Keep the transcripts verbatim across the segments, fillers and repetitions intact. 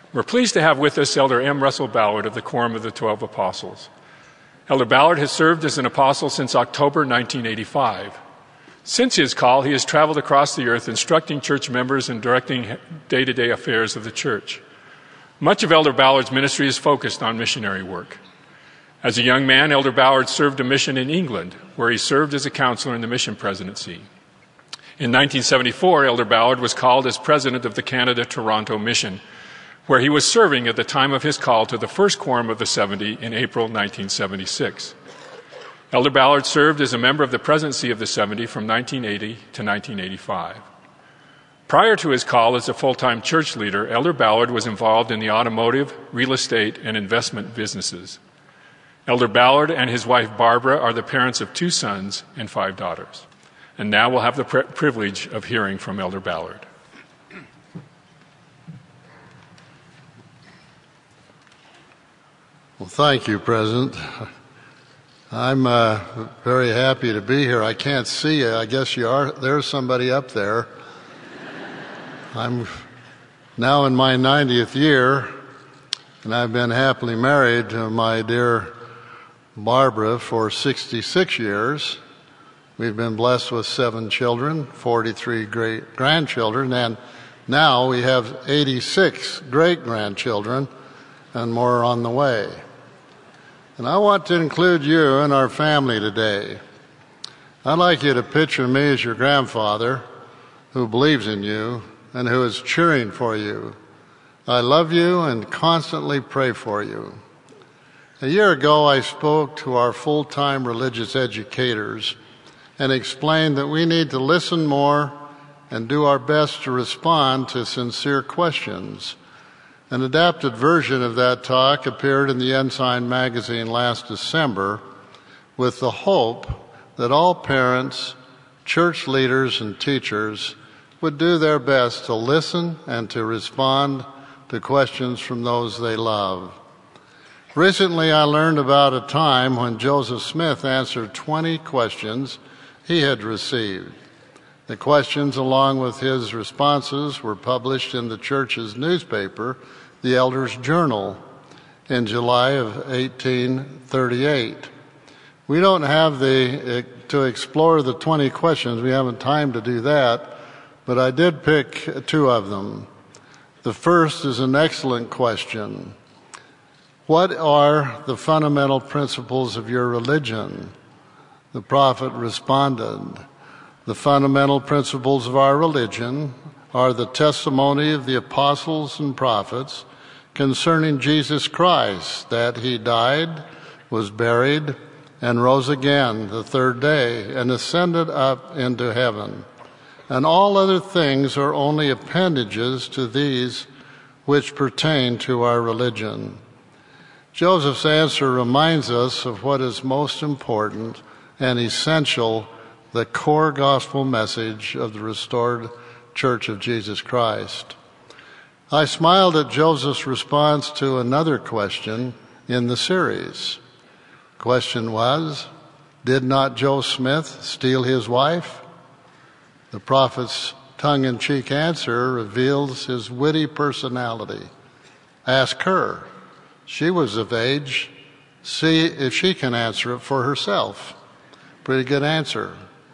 We're pleased to have with us Elder M. Russell Ballard of the Quorum of the Twelve Apostles. Elder Ballard has served as an apostle since October nineteen eighty-five. Since his call, he has traveled across the earth instructing church members and directing day-to-day affairs of the church. Much of Elder Ballard's ministry is focused on missionary work. As a young man, Elder Ballard served a mission in England, where he served as a counselor in the mission presidency. In nineteen seventy-four, Elder Ballard was called as president of the Canada-Toronto Mission, where he was serving at the time of his call to the first Quorum of the seventy in April nineteen seventy-six. Elder Ballard served as a member of the presidency of the seventy from nineteen eighty to nineteen eighty-five. Prior to his call as a full-time church leader, Elder Ballard was involved in the automotive, real estate, and investment businesses. Elder Ballard and his wife Barbara are the parents of two sons and five daughters. And now we'll have the pri- privilege of hearing from Elder Ballard. Well, thank you, President. I'm uh, very happy to be here. I can't see you. I guess you are. There's somebody up there. I'm now in my ninetieth year, and I've been happily married to my dear Barbara for sixty-six years. We've been blessed with seven children, forty-three great grandchildren, and now we have eighty-six great grandchildren and more on the way. And I want to include you in our family today. I'd like you to picture me as your grandfather who believes in you and who is cheering for you. I love you and constantly pray for you. A year ago, I spoke to our full-time religious educators and explained that we need to listen more and do our best to respond to sincere questions. An adapted version of that talk appeared in the Ensign magazine last December with the hope that all parents, church leaders, and teachers would do their best to listen and to respond to questions from those they love. Recently, I learned about a time when Joseph Smith answered twenty questions he had received. The questions, along with his responses, were published in the church's newspaper, the Elders' Journal, in July of eighteen thirty-eight. We don't have the to explore the twenty questions. We haven't time to do that, but I did pick two of them. The first is an excellent question. What are the fundamental principles of your religion? The prophet responded, the fundamental principles of our religion are the testimony of the apostles and prophets concerning Jesus Christ, that he died, was buried, and rose again the third day, and ascended up into heaven. And all other things are only appendages to these which pertain to our religion. Joseph's answer reminds us of what is most important and essential, the core gospel message of the restored Church of Jesus Christ. I smiled at Joseph's response to another question in the series. Question was, did not Joe Smith steal his wife? The prophet's tongue-in-cheek answer reveals his witty personality. Ask her. She was of age. See if she can answer it for herself. Pretty good answer.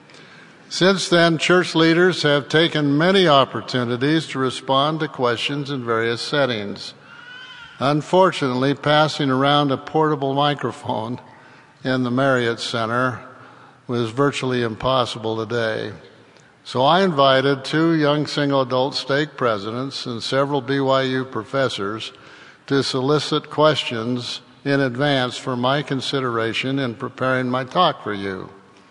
Since then, church leaders have taken many opportunities to respond to questions in various settings. Unfortunately, passing around a portable microphone in the Marriott Center was virtually impossible today. So I invited two young single adult stake presidents and several B Y U professors to solicit questions in advance for my consideration in preparing my talk for you.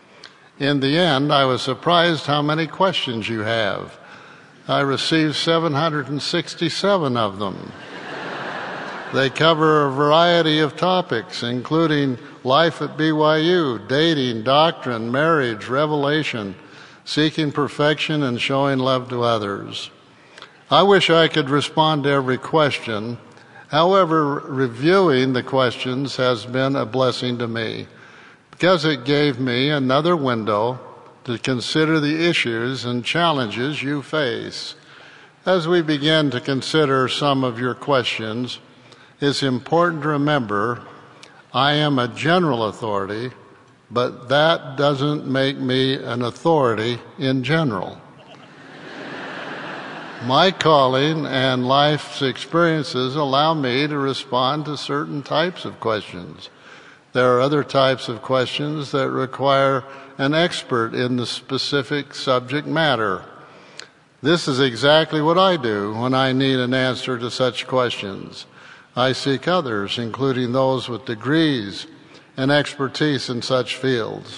In the end, I was surprised how many questions you have. I received seven hundred sixty-seven of them. They cover a variety of topics, including life at B Y U, dating, doctrine, marriage, revelation, seeking perfection, and showing love to others. I wish I could respond to every question. However, reviewing the questions has been a blessing to me because it gave me another window to consider the issues and challenges you face. As we begin to consider some of your questions, it's important to remember I am a general authority, but that doesn't make me an authority in general. My calling and life's experiences allow me to respond to certain types of questions. There are other types of questions that require an expert in the specific subject matter. This is exactly what I do when I need an answer to such questions. I seek others, including those with degrees and expertise in such fields.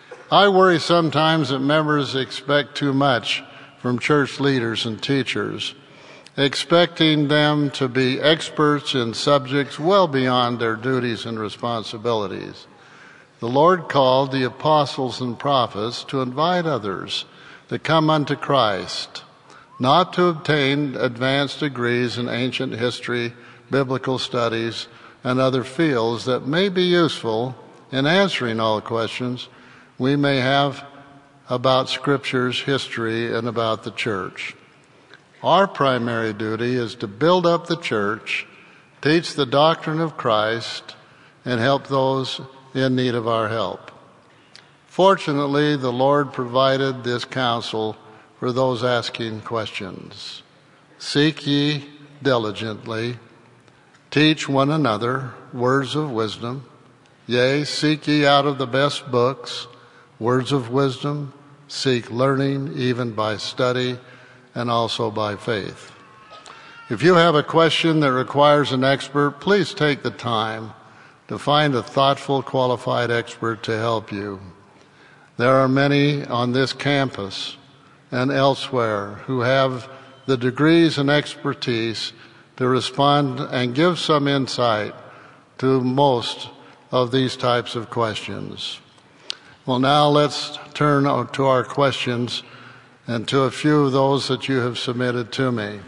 I worry sometimes that members expect too much from church leaders and teachers, expecting them to be experts in subjects well beyond their duties and responsibilities. The Lord called the apostles and prophets to invite others to come unto Christ, not to obtain advanced degrees in ancient history, biblical studies, and other fields that may be useful in answering all questions we may have about Scripture's history and about the church. Our primary duty is to build up the church, teach the doctrine of Christ, and help those in need of our help. Fortunately, the Lord provided this counsel for those asking questions. Seek ye diligently, teach one another words of wisdom. Yea, seek ye out of the best books words of wisdom, seek learning even by study and also by faith. If you have a question that requires an expert, please take the time to find a thoughtful, qualified expert to help you. There are many on this campus and elsewhere who have the degrees and expertise to respond and give some insight to most of these types of questions. Well, now let's turn to our questions and to a few of those that you have submitted to me.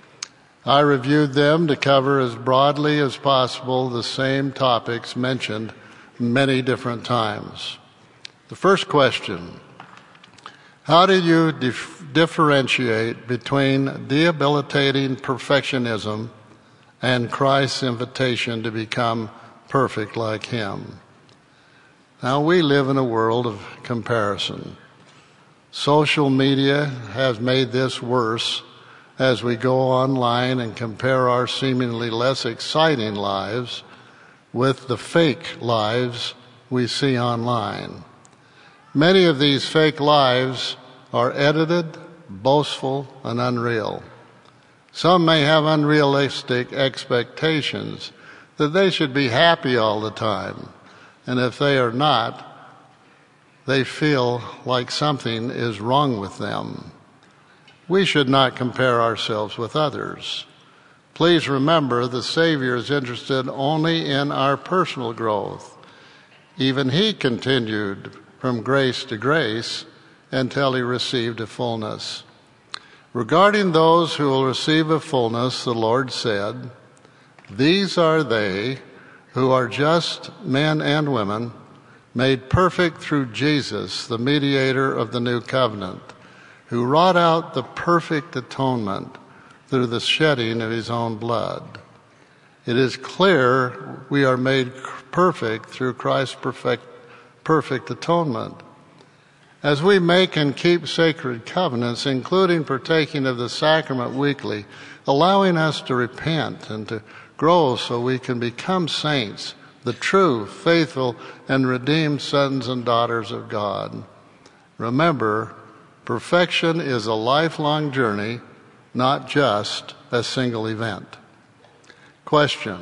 I reviewed them to cover as broadly as possible the same topics mentioned many different times. The first question: how do you dif- differentiate between debilitating perfectionism and Christ's invitation to become perfect like Him? Now, we live in a world of comparison. Social media has made this worse as we go online and compare our seemingly less exciting lives with the fake lives we see online. Many of these fake lives are edited, boastful, and unreal. Some may have unrealistic expectations that they should be happy all the time, and if they are not, they feel like something is wrong with them. We should not compare ourselves with others. Please remember the Savior is interested only in our personal growth. Even He continued from grace to grace until He received a fullness. Regarding those who will receive a fullness, the Lord said, "These are they who are just men and women, made perfect through Jesus, the mediator of the new covenant, who wrought out the perfect atonement through the shedding of His own blood." It is clear we are made perfect through Christ's perfect, perfect atonement. As we make and keep sacred covenants, including partaking of the sacrament weekly, allowing us to repent and to grow so we can become saints, the true, faithful, and redeemed sons and daughters of God. Remember, perfection is a lifelong journey, not just a single event. Question: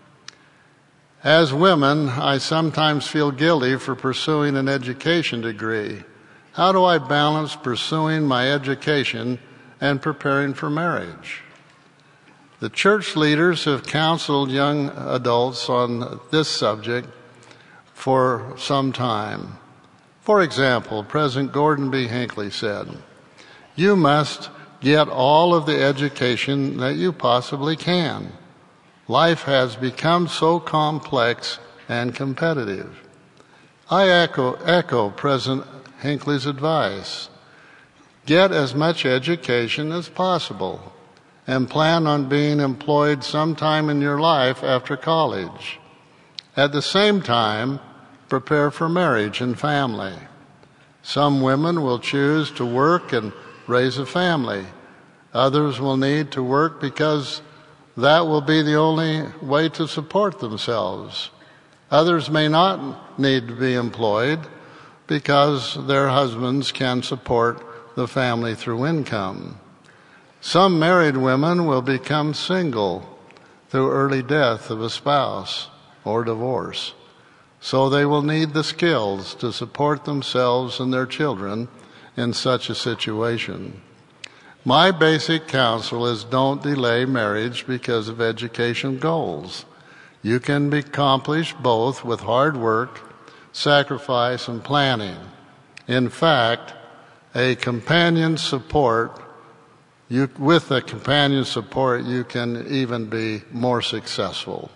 as women, I sometimes feel guilty for pursuing an education degree. How do I balance pursuing my education and preparing for marriage? The church leaders have counseled young adults on this subject for some time. For example, President Gordon B. Hinckley said, "You must get all of the education that you possibly can. Life has become so complex and competitive." I echo, echo President Hinckley's advice. Get as much education as possible. and plan on being employed sometime in your life after college. At the same time, prepare for marriage and family. Some women will choose to work and raise a family. Others will need to work because that will be the only way to support themselves. Others may not need to be employed because their husbands can support the family through income. Some married women will become single through early death of a spouse or divorce, so they will need the skills to support themselves and their children in such a situation. My basic counsel is don't delay marriage because of education goals. You can accomplish both with hard work, sacrifice, and planning. In fact, a companion support, you, with a companion support, you can even be more successful.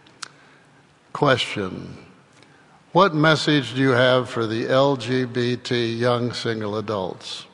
Question: what message do you have for the L G B T young single adults?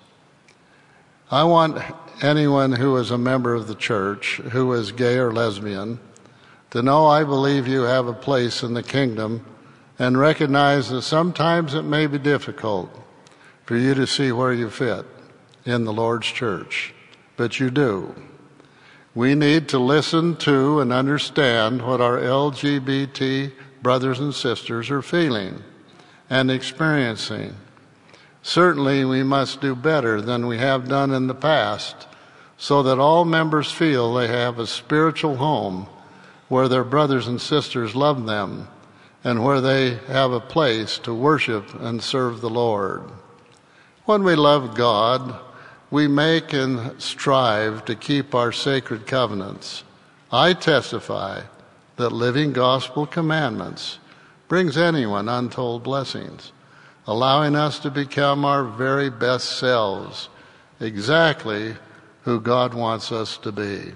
I want anyone who is a member of the church, who is gay or lesbian, to know I believe you have a place in the kingdom and recognize that sometimes it may be difficult for you to see where you fit in the Lord's church, but you do. We need to listen to and understand what our L G B T brothers and sisters are feeling and experiencing. Certainly, we must do better than we have done in the past so that all members feel they have a spiritual home where their brothers and sisters love them and where they have a place to worship and serve the Lord. When we love God, we make and strive to keep our sacred covenants. I testify that living gospel commandments brings anyone untold blessings, allowing us to become our very best selves, exactly who God wants us to be.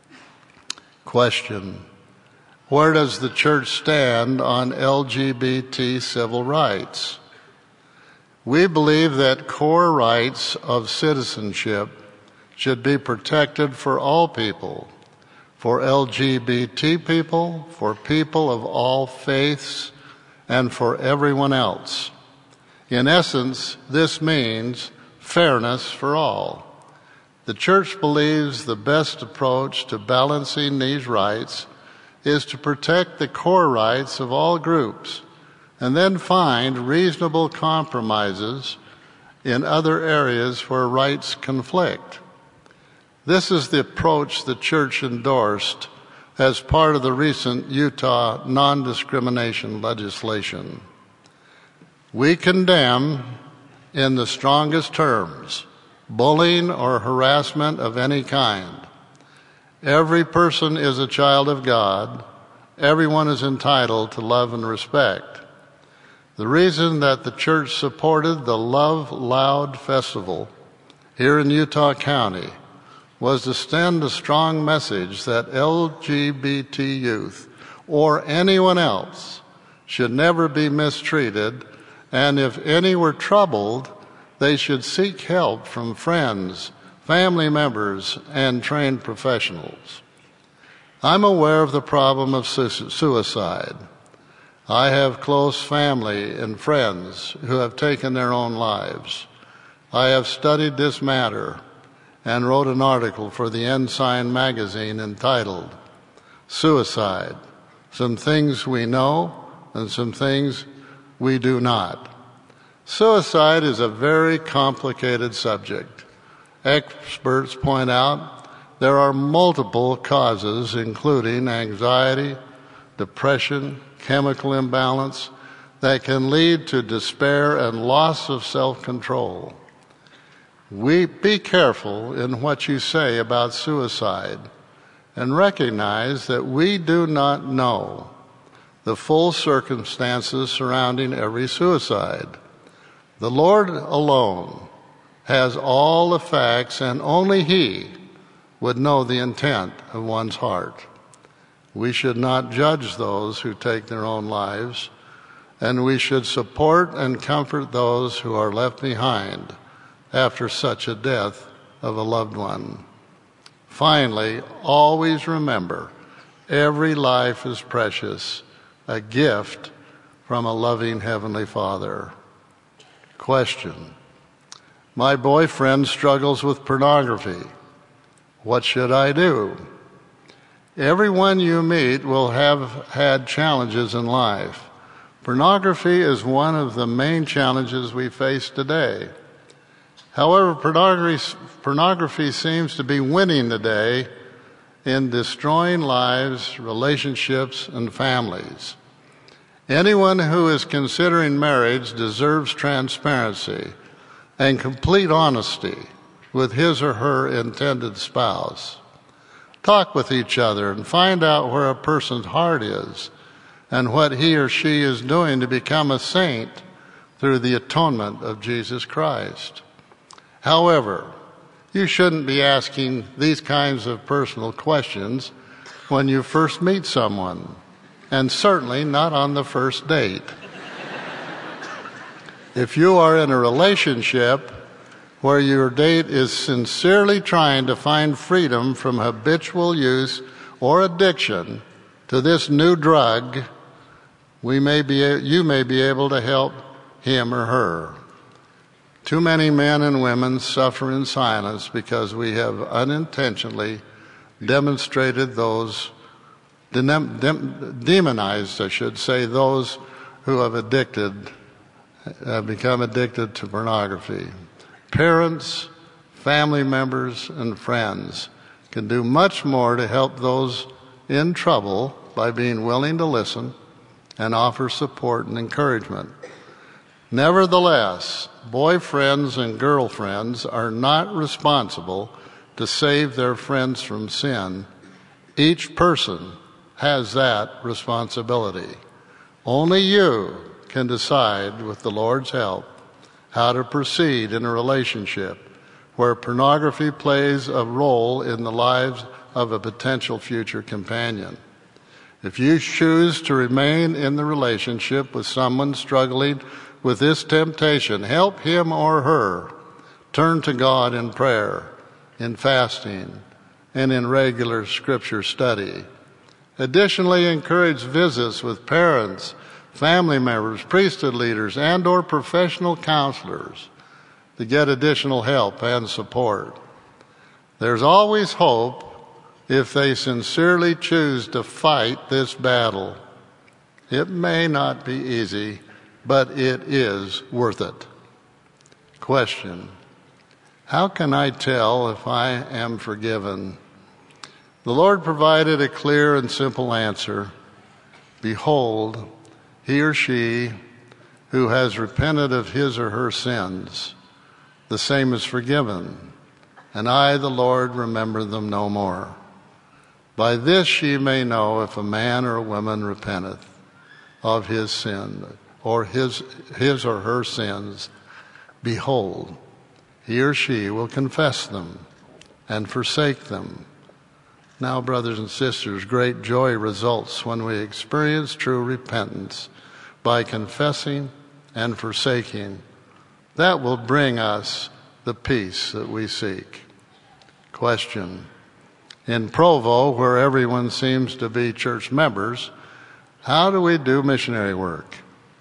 Question: where does the church stand on L G B T civil rights? We believe that core rights of citizenship should be protected for all people, for L G B T people, for people of all faiths, and for everyone else. In essence, this means fairness for all. The church believes the best approach to balancing these rights is to protect the core rights of all groups and then find reasonable compromises in other areas where rights conflict. This is the approach the church endorsed as part of the recent Utah non-discrimination legislation. We condemn, in the strongest terms, bullying or harassment of any kind. Every person is a child of God. Everyone is entitled to love and respect. The reason that the church supported the Love Loud Festival here in Utah County was to send a strong message that L G B T youth or anyone else should never be mistreated, and if any were troubled, they should seek help from friends, family members, and trained professionals. I'm aware of the problem of su- suicide. I have close family and friends who have taken their own lives. I have studied this matter and wrote an article for the Ensign magazine entitled Suicide: Some Things We Know and Some Things We Do Not. Suicide is a very complicated subject. Experts point out there are multiple causes, including anxiety, depression, chemical imbalance, that can lead to despair and loss of self-control. We be careful in what you say about suicide and recognize that we do not know the full circumstances surrounding every suicide. The Lord alone has all the facts, and only He would know the intent of one's heart. We should not judge those who take their own lives, and we should support and comfort those who are left behind after such a death of a loved one. Finally, always remember, every life is precious, a gift from a loving Heavenly Father. Question. My boyfriend struggles with pornography. What should I do? Everyone you meet will have had challenges in life. Pornography is one of the main challenges we face today. However, pornography, pornography seems to be winning today in destroying lives, relationships, and families. Anyone who is considering marriage deserves transparency and complete honesty with his or her intended spouse. Talk with each other and find out where a person's heart is and what he or she is doing to become a saint through the atonement of Jesus Christ. However, you shouldn't be asking these kinds of personal questions when you first meet someone, and certainly not on the first date. If you are in a relationship where your date is sincerely trying to find freedom from habitual use or addiction to this new drug, we may be, you may be able to help him or her. Too many men and women suffer in silence because we have unintentionally demonstrated those, demonized, I should say, those who have addicted, have become addicted to pornography. Parents, family members, and friends can do much more to help those in trouble by being willing to listen and offer support and encouragement. Nevertheless, boyfriends and girlfriends are not responsible to save their friends from sin. Each person has that responsibility. Only you can decide, with the Lord's help, how to proceed in a relationship where pornography plays a role in the lives of a potential future companion. If you choose to remain in the relationship with someone struggling with this temptation, help him or her turn to God in prayer, in fasting, and in regular scripture study. Additionally, encourage visits with parents, family members, priesthood leaders, and or professional counselors to get additional help and support. There's always hope if they sincerely choose to fight this battle. It may not be easy, but it is worth it. Question. How can I tell if I am forgiven? The Lord provided a clear and simple answer. Behold, he or she who has repented of his or her sins, the same is forgiven, and I, the Lord, remember them no more. By this ye may know if a man or a woman repenteth of his sin, or his, his or her sins. Behold, he or she will confess them and forsake them. Now, brothers and sisters, great joy results when we experience true repentance by confessing and forsaking. That will bring us the peace that we seek. Question. In Provo, where everyone seems to be church members, how do we do missionary work?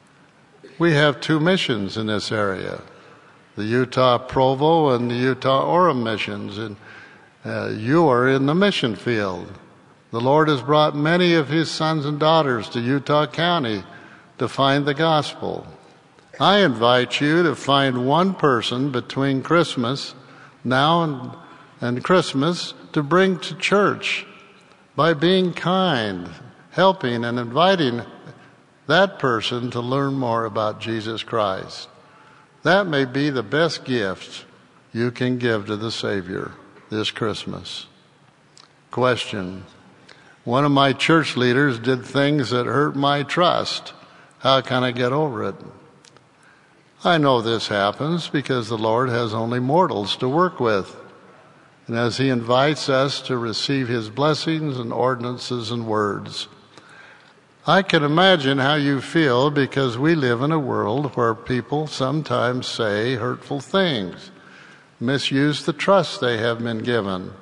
We have two missions in this area, the Utah Provo and the Utah Orem missions, and uh, you are in the mission field. The Lord has brought many of his sons and daughters to Utah County to find the gospel. I invite you to find one person between Christmas now and, and Christmas to bring to church by being kind, helping, and inviting that person to learn more about Jesus Christ. That may be the best gift you can give to the Savior this Christmas. Question. One of my church leaders did things that hurt my trust. How can I get over it? I know this happens because the Lord has only mortals to work with. And as he invites us to receive his blessings and ordinances and words, I can imagine how you feel because we live in a world where people sometimes say hurtful things, misuse the trust they have been given,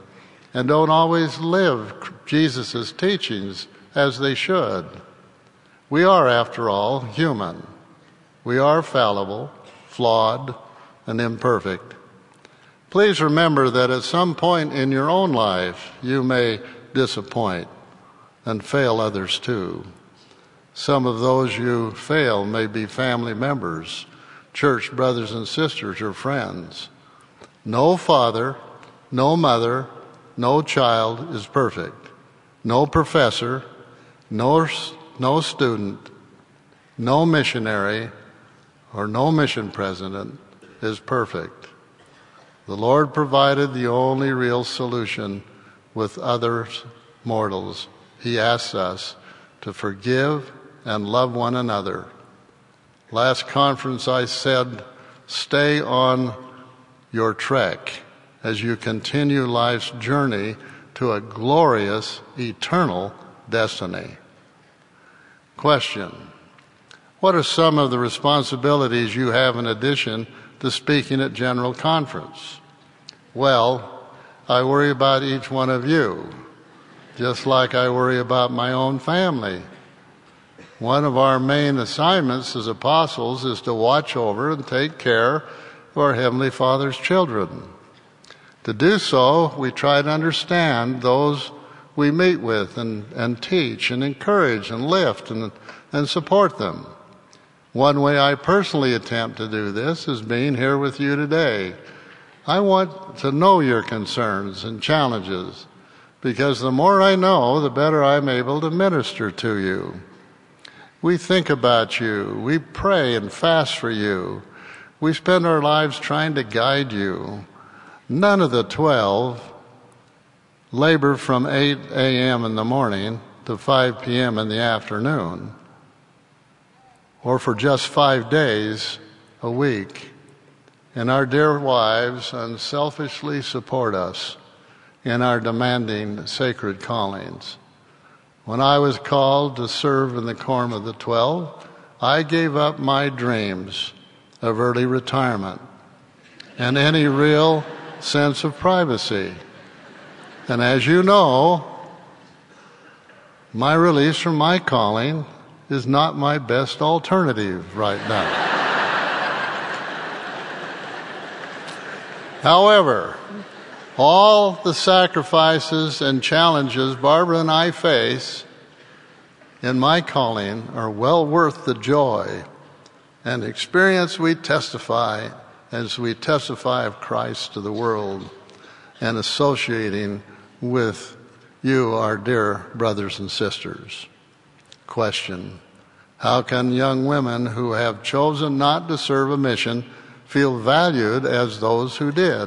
and don't always live Jesus' teachings as they should. We are, after all, human. We are fallible, flawed, and imperfect. Please remember that at some point in your own life, you may disappoint and fail others too. Some of those you fail may be family members, church brothers and sisters, or friends. No father, no mother, no child is perfect. No professor, no, no student, no missionary, or no mission president is perfect. The Lord provided the only real solution with other mortals. He asks us to forgive and love one another. Last conference I said, stay on your trek as you continue life's journey to a glorious, eternal destiny. Question: what are some of the responsibilities you have in addition to speaking at General Conference? Well, I worry about each one of you, just like I worry about my own family. One of our main assignments as apostles is to watch over and take care of our Heavenly Father's children. To do so, we try to understand those we meet with and, and teach and encourage and lift and, and support them. One way I personally attempt to do this is being here with you today. I want to know your concerns and challenges, because the more I know, the better I'm able to minister to you. We think about you. We pray and fast for you. We spend our lives trying to guide you. None of the twelve labor from eight a.m. in the morning to five p.m. in the afternoon, or for just five days a week. And our dear wives unselfishly support us in our demanding sacred callings. When I was called to serve in the Quorum of the Twelve, I gave up my dreams of early retirement and any real sense of privacy. And as you know, my release from my calling is not my best alternative right now. However, all the sacrifices and challenges Barbara and I face in my calling are well worth the joy and experience we testify as we testify of Christ to the world and associating with you, our dear brothers and sisters. Question: how can young women who have chosen not to serve a mission feel valued as those who did?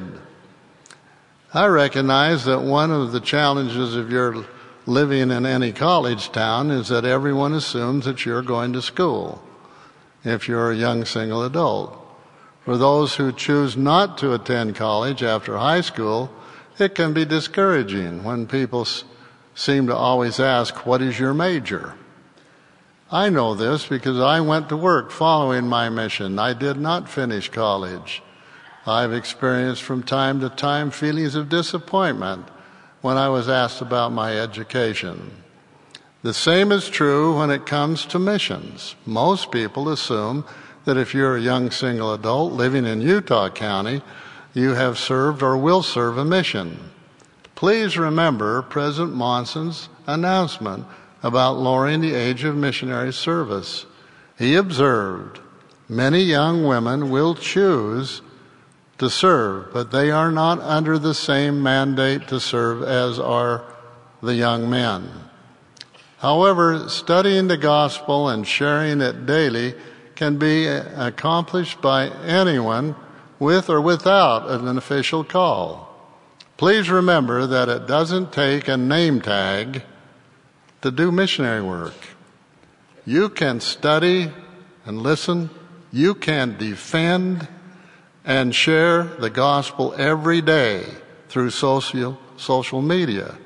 I recognize that one of the challenges of your living in any college town is that everyone assumes that you're going to school if you're a young single adult. For those who choose not to attend college after high school, it can be discouraging when people s- seem to always ask, "What is your major?" I know this because I went to work following my mission. I did not finish college. I've experienced from time to time feelings of disappointment when I was asked about my education. The same is true when it comes to missions. Most people assume that if you're a young single adult living in Utah County, you have served or will serve a mission. Please remember President Monson's announcement about lowering the age of missionary service. He observed, many young women will choose to serve, but they are not under the same mandate to serve as are the young men. However, studying the gospel and sharing it daily can be accomplished by anyone with or without an official call. Please remember that it doesn't take a name tag to do missionary work. You can study and listen. You can defend and share the gospel every day through social, social media.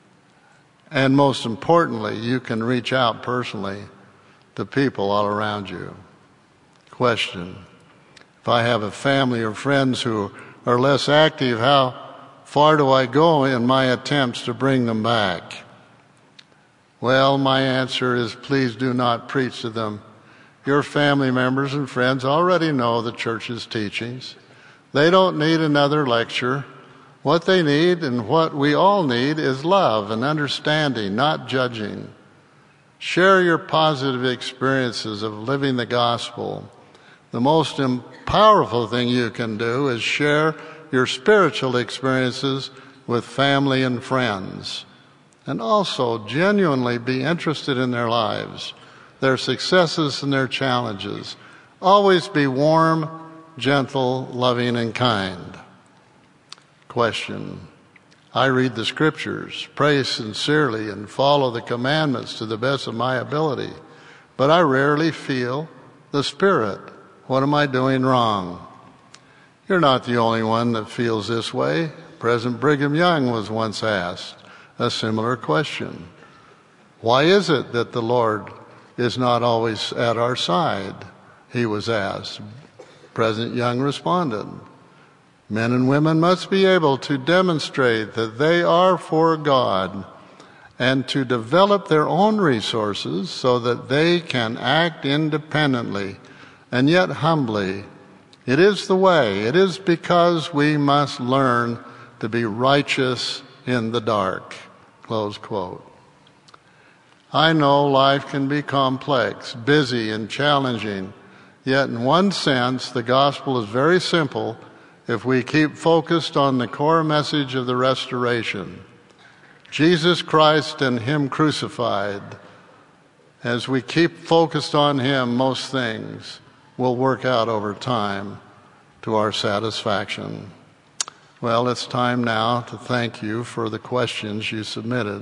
And most importantly, you can reach out personally to people all around you. Question: if I have a family or friends who are less active, how far do I go in my attempts to bring them back? Well, my answer is please do not preach to them. Your family members and friends already know the church's teachings. They don't need another lecture. What they need and what we all need is love and understanding, not judging. Share your positive experiences of living the gospel. The most powerful thing you can do is share your spiritual experiences with family and friends. And also genuinely be interested in their lives, their successes and their challenges. Always be warm, gentle, loving, and kind. Question. I read the scriptures, pray sincerely, and follow the commandments to the best of my ability, but I rarely feel the Spirit. What am I doing wrong? You're not the only one that feels this way. President Brigham Young was once asked a similar question. Why is it that the Lord is not always at our side? He was asked. President Young responded, men and women must be able to demonstrate that they are for God and to develop their own resources so that they can act independently and yet humbly. It is the way. It is because we must learn to be righteous in the dark. Close quote. I know life can be complex, busy, and challenging, yet in one sense the gospel is very simple if we keep focused on the core message of the restoration. Jesus Christ and Him crucified. As we keep focused on Him, most things will work out over time to our satisfaction. Well, it's time now to thank you for the questions you submitted.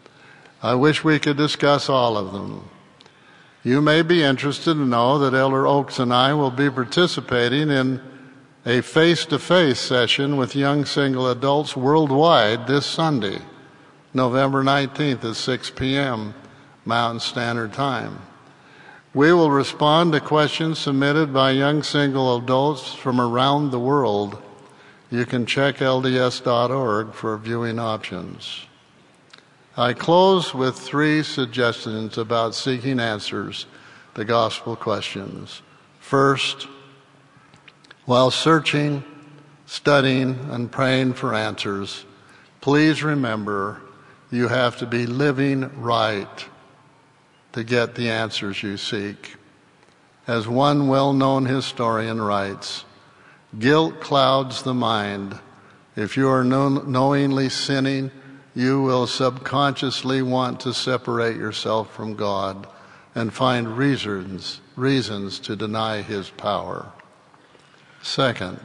I wish we could discuss all of them. You may be interested to know that Elder Oaks and I will be participating in a face-to-face session with young single adults worldwide this Sunday, November nineteenth at six p.m. Mountain Standard Time. We will respond to questions submitted by young single adults from around the world. You can check L D S dot org for viewing options. I close with three suggestions about seeking answers to gospel questions. First, while searching, studying, and praying for answers, please remember you have to be living right to get the answers you seek. As one well-known historian writes, guilt clouds the mind. If you are knowingly sinning, you will subconsciously want to separate yourself from God and find reasons, reasons to deny His power. Second,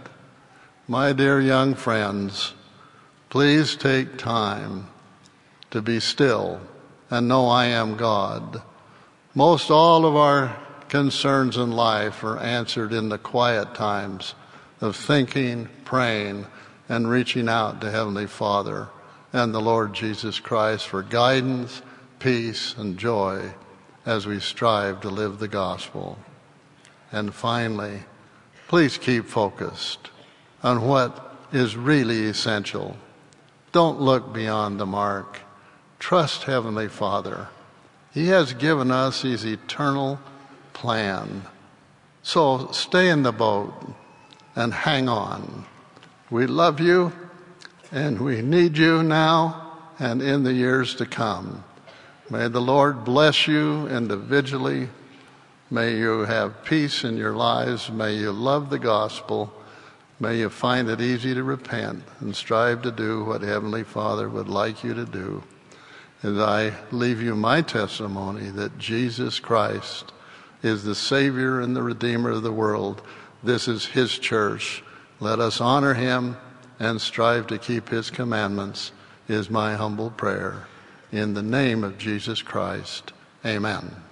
my dear young friends, please take time to be still and know I am God. Most all of our concerns in life are answered in the quiet times of thinking, praying, and reaching out to Heavenly Father and the Lord Jesus Christ for guidance, peace, and joy as we strive to live the gospel. And finally, please keep focused on what is really essential. Don't look beyond the mark. Trust Heavenly Father. He has given us His eternal plan. So stay in the boat and hang on. We love you, and we need you now and in the years to come. May the Lord bless you individually. May you have peace in your lives. May you love the gospel. May you find it easy to repent and strive to do what Heavenly Father would like you to do. As I leave you my testimony that Jesus Christ is the Savior and the Redeemer of the world. This is His church. Let us honor Him and strive to keep His commandments, is my humble prayer. In the name of Jesus Christ, amen.